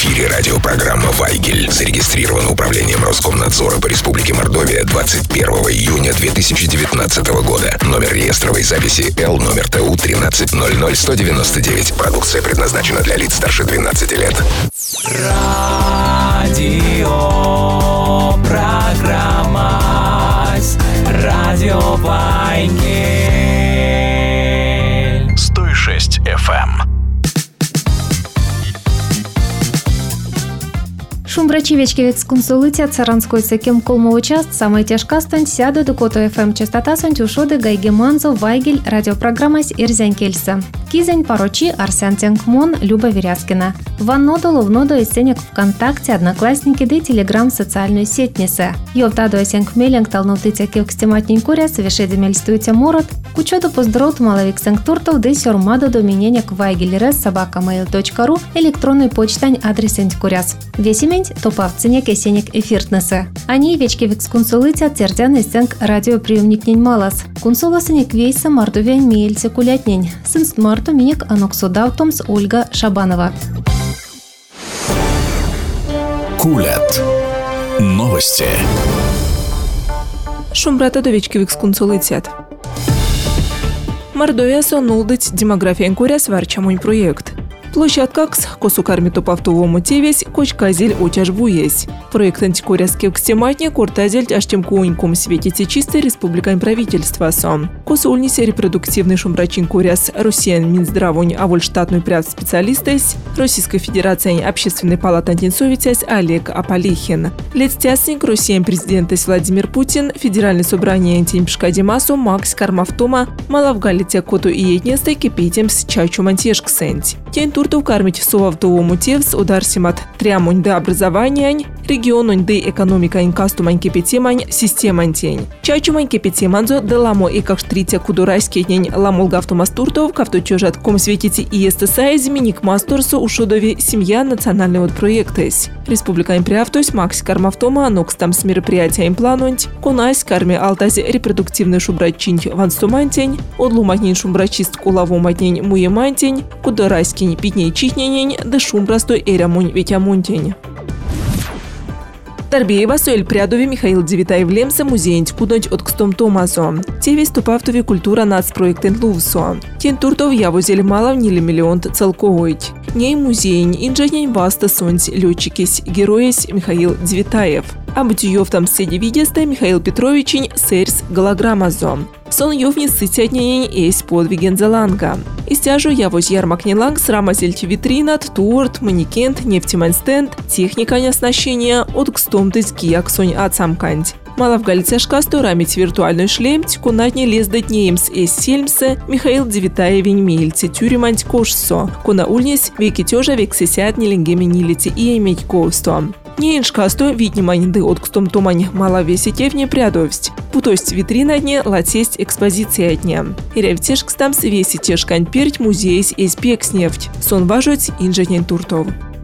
эфире радиопрограмма «Вайгель». Зарегистрирована управлением Роскомнадзора по Республике Мордовия 21 июня 2019 года. Номер реестровой записи Л номер ТУ 1300199. Продукция предназначена для лиц старше 12 лет. Радиопрограмма «Радио Вайгель». 106 FM. Шумбрачівечки ексконсулиця Царанської цеким колмову част самая тяжка стань сяду до кото ФМ частота сонть ушоды гайгеманзо Вайгель радиопрограммась Ирзянь Кельса. Кизень порочи Арсян Тянгмон Люба Веряскина. Ваннодо ловнодо и сценек ВКонтакте Одноклассники да Телеграм социальную сеть несе. Йовтадо Асянг Меленг талнутыця кевкстематнень куряс вешедемель стуйця морот. Кучоду поздрот маловик сенктуртов да сёрмадо до мененек vaigelres@mail.ru электронный почтань адресенть куряс. Весимень топавценек эсенек эфиртнесе. Они вечки вексконсулыця тердян сценк радиоприемникнень малас. Консуласенек вейса мардувянь меельце кулятнень. Сынст марту минек аноксудаутомс Ольга Шабанова. Кулят. Новости. Шумбрата довечки вексконсулыцят. Мордовия соннулдыть демография куря сварчамунь проект. Площадка кс косукарми топавтовому тевесь кочказель отяж буесь. Проект антикуряский кстематне кортазель аштем куоньком светите чистой республикань правительства сом. Косульнисе репродуктивный шумбрачин куряс Россиян Минздравонь авольштатную пряв специалистес Российской Федерации Общественной палаты антинсовитясь Олег Аполихин. Летстясник Россиян президентес Владимир Путин, Федеральное собрание антимпшкадимасу Макс Кармавтома малавгалите коту и етнестой кипитем с чачу мантешксенть. Тень туртов кормить совавтовому тевс удар симат трямунь да образования регионунь да экономика инкастумань кипитемань системань тень. Чачумань кипитеманзо да ламо и как штритя кудурайский день ламулгавтомас туртов кавточежат ком светите и СТСА ник масторсу ушудови семья национального проектес. Республика имприавтось Макс Кармавтома анокстам с мероприятием планунть конайс карми алтази репродуктивный шубрачинь ванстумантень одлуматнень шумбрачист кулавоматнень муемантень кудурайский питней чихненень да шумбрастой эрямунь ветямунтень. Тарбеева Соэль Прядови Михаил Девитаев Лемса музеинть кудонть от кстом Томасо. Тевесь тупавтови культура нацпроектен Лувсо. Тен туртов явузель малов нили миллион целковоить. Ней музейнь инженень васта сонть летчикись героес Михаил Девитаев. Абутиев там седи видеста Михаил Петровичень сэрс голограммазо. Сон ёвни сытятнень эйс подвиген заланга. Истяжу явоз ярмакнеланг срамазельти витринат, торт, манекент, нефтемань стенд, техника оснащения от кстомтыз гияк сонь ацамканть. Малавгалицяшка сторамить виртуальный шлемть, кунатни лездать неемс эс сельмсе Михаил Девитаевень мельце тюреманть кошсо, куна ульнес веки тёжа вексесят неленгеми нилите и иметь ковсто. Неиншкасто виднимань ды от кстом томань маловеситевне прядовсть. Путость витрина дне латесть экспозиция дня. Иревтешкстамс веситешкань перть музейс эс пекснефть. Сон важуть инженень туртов.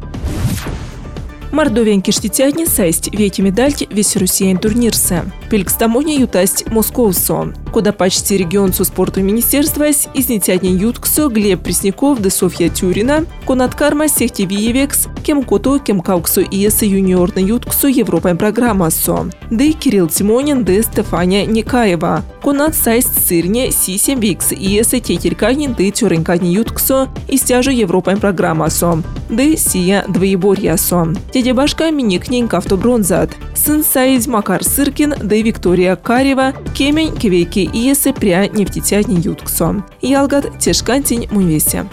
Мордовиян киштитятне сайсть вети медальти весь Россиян турнирсе. Пелькстамоне ютасть Московсо. Куда почти регион со спорту министерства изнетятне ютксо Глеб Пресняков да Софья Тюрина. Конаткарма сехти виевекс кем кото кем кауксо иеса юниорна ютксо Европа программа со. Да и Кирилл Тимонин да Стефания Никаева. Конат сайсть сырне сисем викс иеса тетерьканин да тюреньканин ютксо истяжу Европа программа со. Да сия двоеборья со. Дебашка миникнень кавтобронзат. Сын Саид Макар Сыркин да Виктория Карева кемень кевейки иесы пря нефтетятни ютксо. Ялгат тешкантень мунвесе.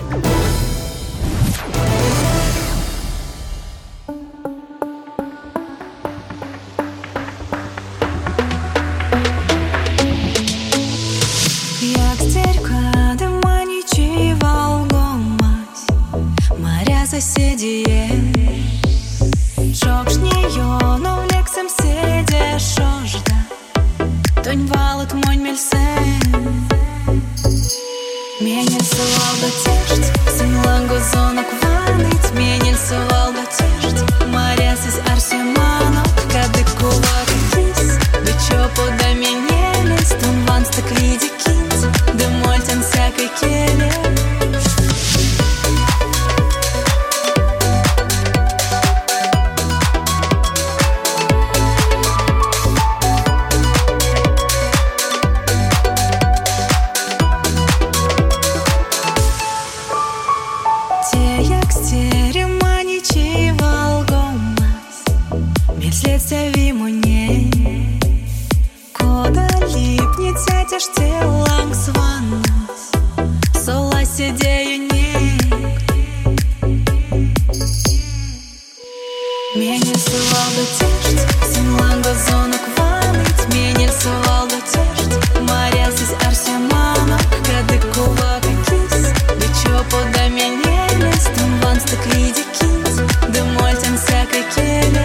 Соседи Жокшнеё, но лексем седе шожда Тонь валут монь мельсен Менельсу алда тешт Сын лангу зонок ваныть Менельсу алда тешт Марясис арсемано Кады кулак кис Да чё пода менелись Тон ван стак види кинц Да мольтен всякой келе следствие мне. Кода липнет, тетяш теланг сваннас, сола сидею нег. Меня сувалда тешт, синланга зону кваныть. Меня сувалда тешт, морясись арсемана, кады кувака кис. Да чё пода меня лес, там ванстак види кис, да мольтен всякой келе.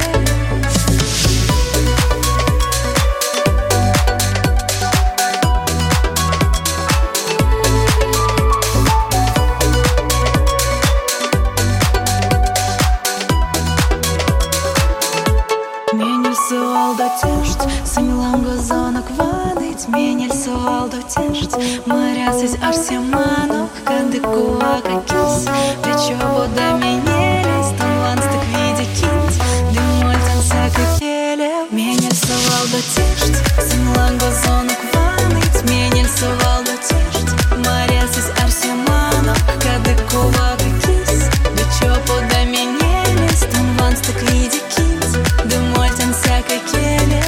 Синланга зона квадыть, меня сувалда тешт. Морясись арсеману, кады кувака кис. Да чё пода меня лес, там ванстак види кис, да мольтен всякой келе. Меня сувалда тешт, синланга зона квадыть, меня сувалда тешт. Морясись арсеману, кады кувака кис. Да чё пода меня лес, там ванстак види кис, да мольтен всякой келе.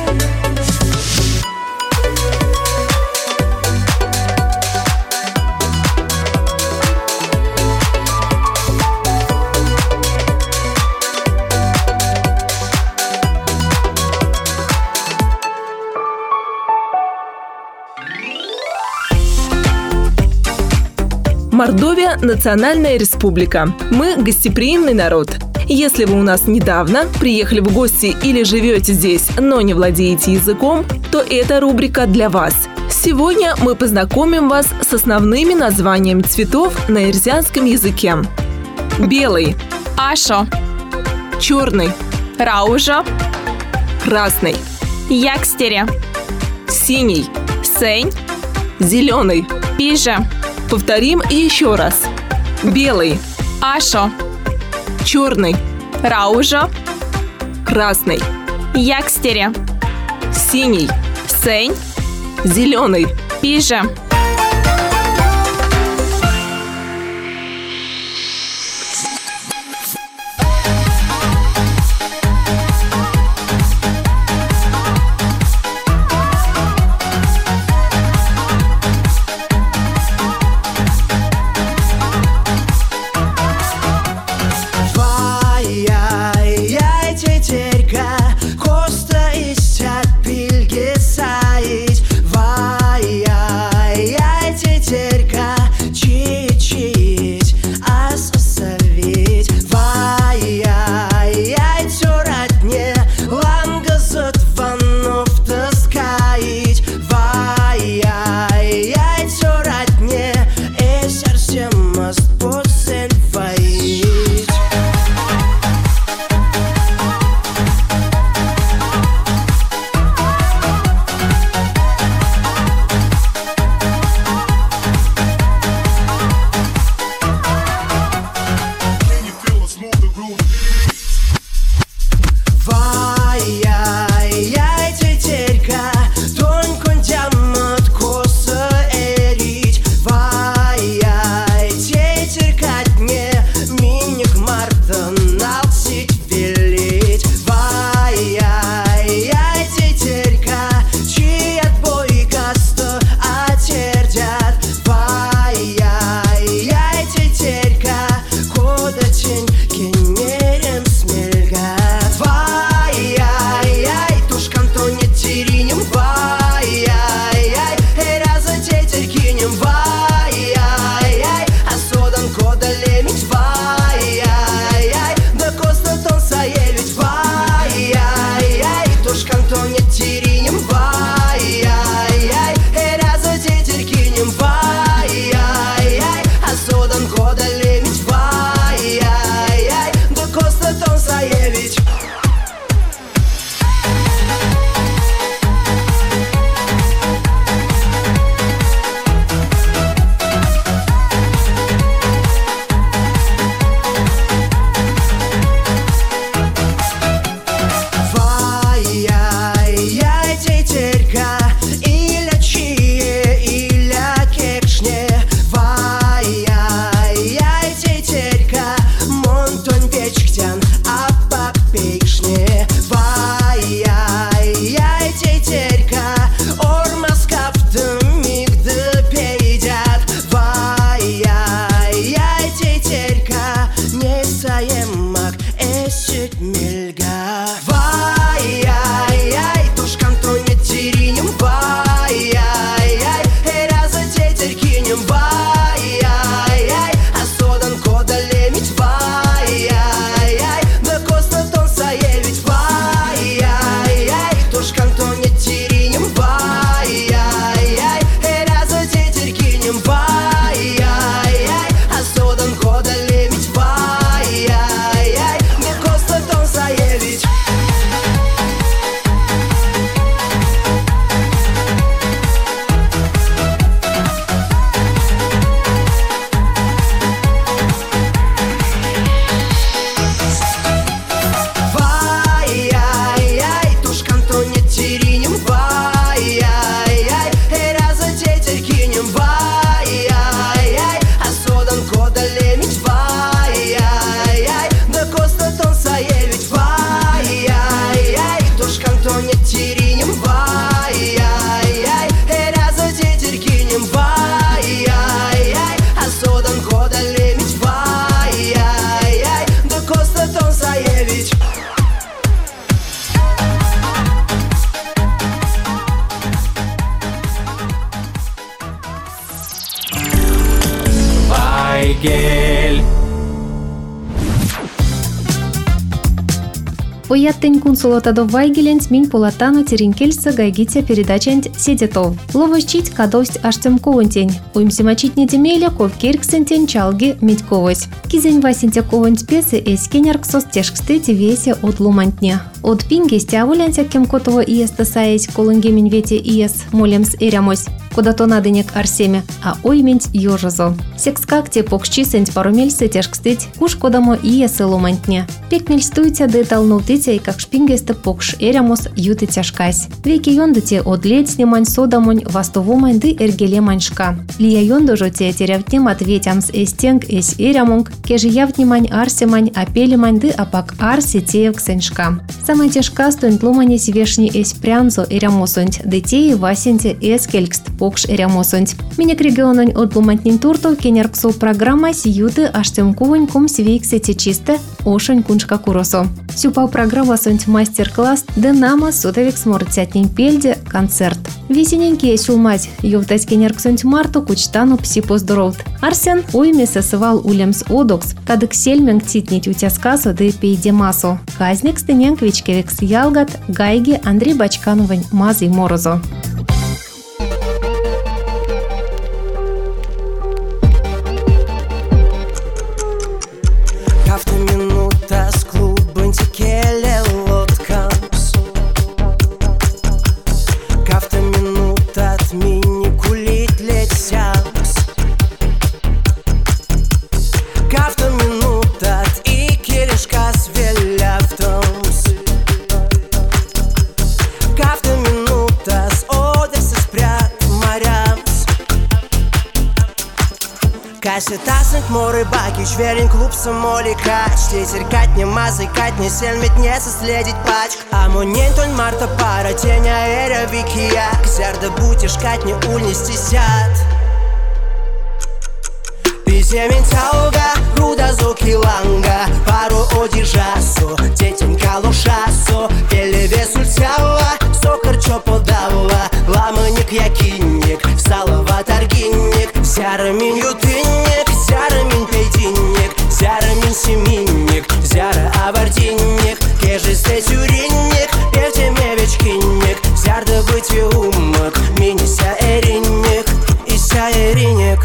Мордовия – национальная республика. Мы – гостеприимный народ. Если вы у нас недавно приехали в гости или живете здесь, но не владеете языком, то эта рубрика для вас. Сегодня мы познакомим вас с основными названиями цветов на эрзянском языке. Белый. Ашо. Черный. Раужо. Красный. Якстере. Синий. Сень. Зеленый. Пиже. Повторим еще раз. Белый. Ашо. Черный. Раужо. Красный. Якстере. Синий. Сень. Зеленый. Пиже. Коста истят билге саить. Вай-яй, Ояттень кунсулота до Вайгеленс минь полатану теринкельса гайгитя передачент седетов. Ловощить кадовсть аштем ковантень. Уимсимачить недемеля ковкерксентень чалги медьковость. Кизень васентя кованть песы эскенерксос тешкстети весе от лумантня. От пинги стявулянся кемкотово иестасаесь колынгемень вете иес молемс эрямось. Куда-то надынек Арсеме, а ойменть ёжозо. Секскакте покшчисенть парумельсы тешкстеть куш кодамо иесы лумантня. Пекмельстуйте деталнутыте и как шпингесте покш эрямос юты тяжкась. Веки йондыте от ледь снимань содамонь вастовомань ды эргеле маньшка. Лия йондожо те терявтнем ответямс эстенг эс эрямонг, кежи явтнимань арсемань апелемань ды апак арси теев ксеншка. Самая тяжка стоит ломанесь вешни эс прянзо эрямосонть, детей васенте эс келькст покш эрямосонть. Минек региононь от ломантнин туртов кенерксо программа сиюты аштемкувонь ком свейксете чисте ошонь куншка куросо. Сюпал программа сонть мастер-класс дынама сутовик смортятнин пельде концерт. Весененькие сюлмать ювтать кенерксонть марту кучтану псипоздоровт. Арсен уйме сосывал улемс одокс, кадык сельменг титнить утяскасо да пейдемасо. Казник стыненк вичкевикс ялгат, гайги Андрей Бачкановань мазый морозо. Касетасник море баки, чверень клуб самоли кач. Тетеркать не мазыкать, не сельмить, не соследить пач. Амонень тонь марта пара, теня эра викия. Кзярда бутишкать, не ульнести сят. Пиземень тауга, руда зуки ланга. Пару одежасу, детень калушасу. Пелеве сультяла, сокар чо подавла. Ламаник якинник, салова торгинник. Зярамин ютынник, зярамин пейдинник. Зярамин семинник, зяра авардинник. Кежисте тюринник, певтеме вечкинник. Зярда быть умок, минися эринник. Ися эринник.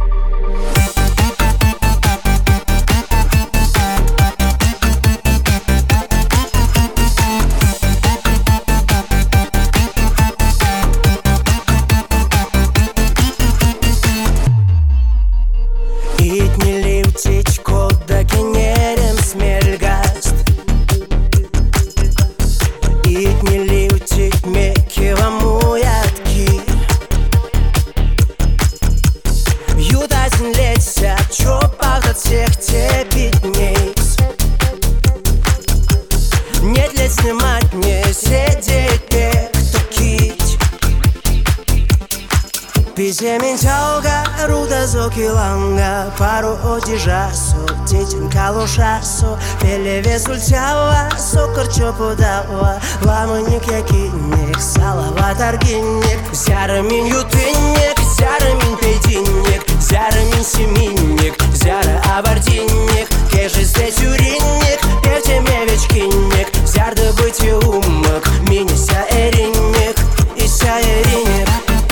Пиземень тауга, руда зоки ланга. Пару одежасу, детень калушасу. Пелеве сультяла, сокар чо подава. Ламаник якинник, салава торгинник. Зярамин ютынник, зярамин пейдинник. Зярамин семинник, зяра авардинник. Кежисте тюринник, певтеме вечкинник. Зярда быть умок, минися эринник. Ися эринник.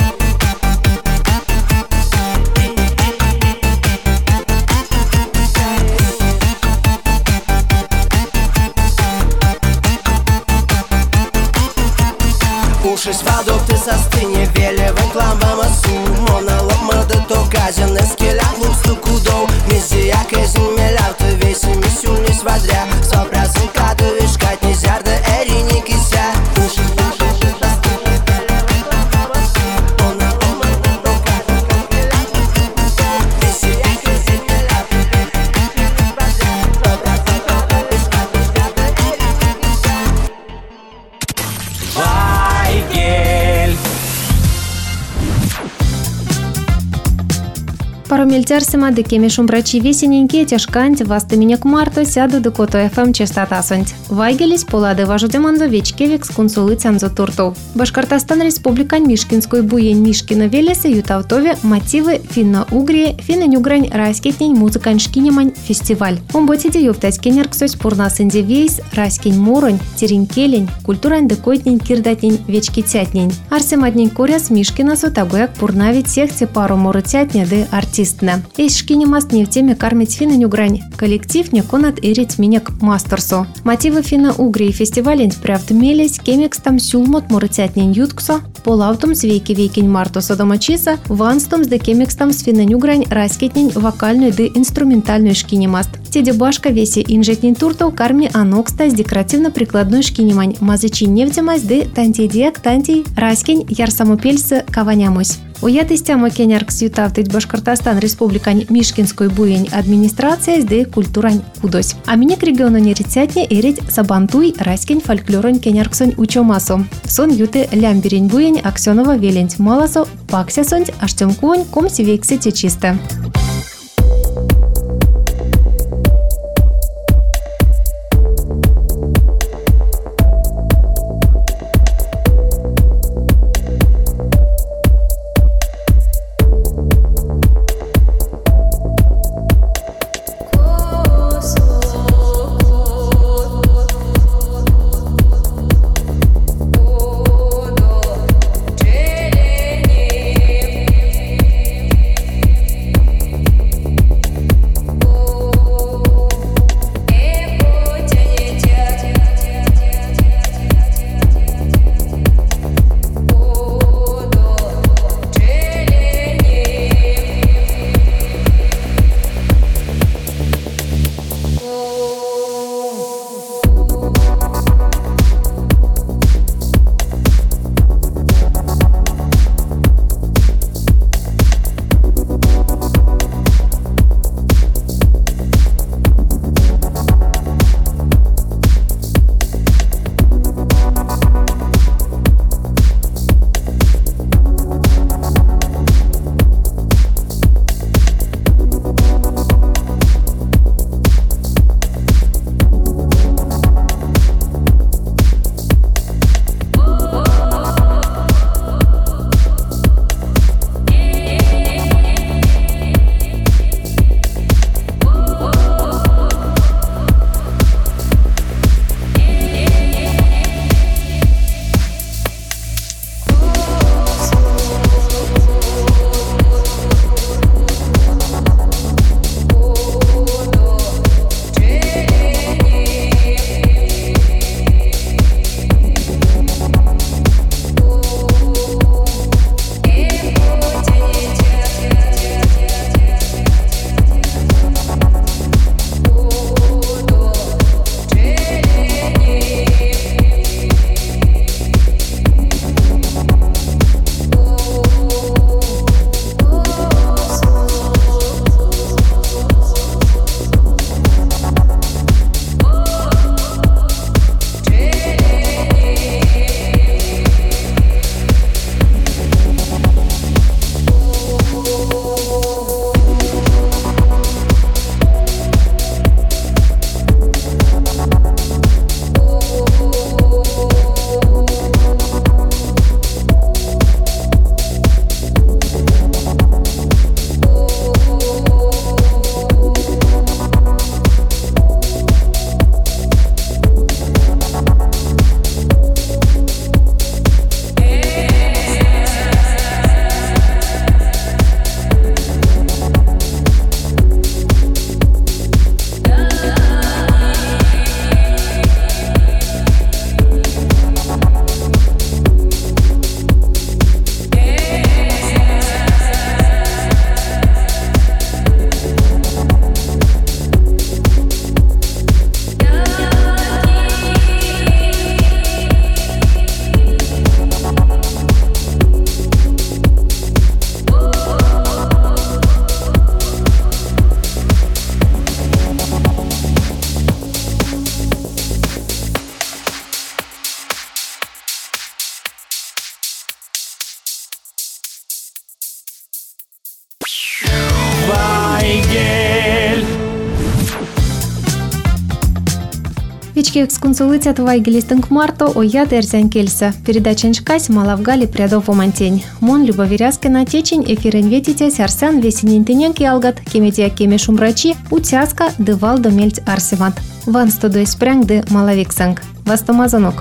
Ушись водок ты состыни, велевым кламбам асу. Моноломада то казен, эскеля клубсту кудов. Мизия кезин меляв, ты весь и мисюльни свадря. 100% каду вишкать нельзя, да эрини кися. Паромельтярсима декеми шумбрачи весененькие тяжканти вастыминек марто сяду декото FM частотасонть. Вайгелись полады важудеманзо вечкевик с консулыцянзо туртов. Башкортостан республикань Мишкинской буень Мишкина велесы ютавтове мотивы финно-угрии финно-нюгрань райскетнень музыкань шкинемань фестиваль. Омботиде юфтать кенерксось пурнасынде вейс райскень муронь, теренкелень, культурань декойтнень кирдатнень вечкитятнень. Арсемаднень коряс Мишкина сотагуяк пурнавить сехте пару мурытятня де артистна. Есь шкинемаст не в теме кармить финно-нюгрань. Коллектив не конат эрить минек мастерсо. Мотивы финно-угрии фестивалень правдмелись кемекстам сюлмот мурытятнень ютксо, полаутом свейки вейкень марто содомачиса, ванстом с декемекстам с финно-нюгрань раскетнень вокальную де инструментальную шкинемаст. Теде башка весе инжетнень туртов карми анокста с декоративно-прикладной шкинемань мазычи невдемась де тантидиак тантий раскень ярсамопельсы каванямусь. Уятыстяма кеняркс ютавтыть Башкортостан республикань Мишкинской буень администрация де культурань кудось. А минек региона нерицятне эрить сабантуй раскень фольклоронь кенярксонь учомасо. Сон юты лямберень буень Аксенова велень маласо паксясонь аштемкуонь комси вексе течисто. Кучки эксконсулыцят Вайгелистинг Марто оя дерзян кельса. Передача нчкась малавгали прядов омантень. Мон Любовиряскина течень эфирен ветите сярсан весенин тененки алгат, кемедия кеме шумрачи, утяска дывал до мельц арсиват. Ван студой спрянг де малавиксанг. Вастомазанок.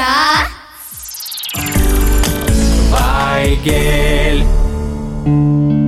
Вайгель.